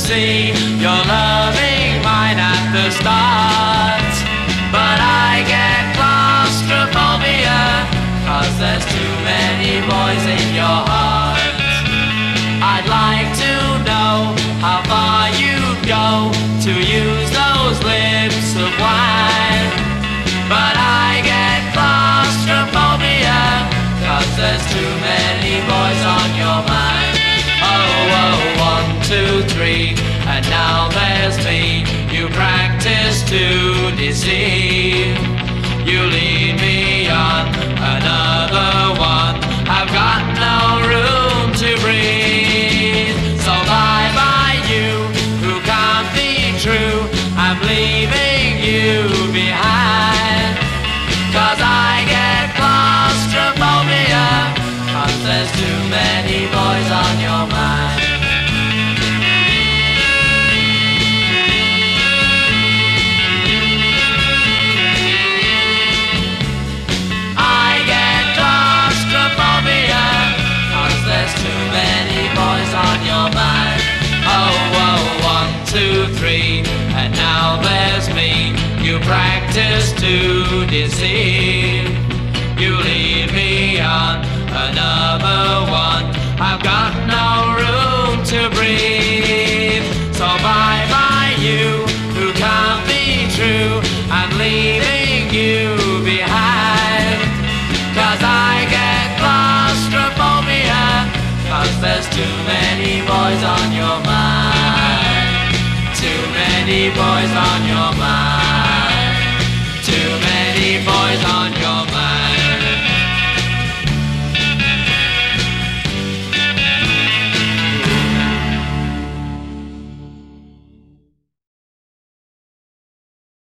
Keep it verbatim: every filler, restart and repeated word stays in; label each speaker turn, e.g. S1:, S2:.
S1: see you're loving mine at the start. But I get claustrophobia, cause there's too many boys in your heart. I'd like to know how far you'd go to use those lips of wine. But I get claustrophobia, cause there's too many boys on your mind. Oh, oh, one, two, three, and now there's me. You practice to deceive. You lead me on another one. I've got no room to breathe. So bye bye you who can't be true. I'm leaving you behind. Cause I get claustrophobia, cause there's too many boys on your mind. I get claustrophobia, cause there's too many boys on your mind. Oh, oh, one, two, three, and now there's me. You practice to deceive. You lead me on another one. I've got no room to breathe. So bye bye you who can't be true. I'm leaving you behind. Cause I get claustrophobia, cause there's too many boys on your mind. Too many boys on your mind.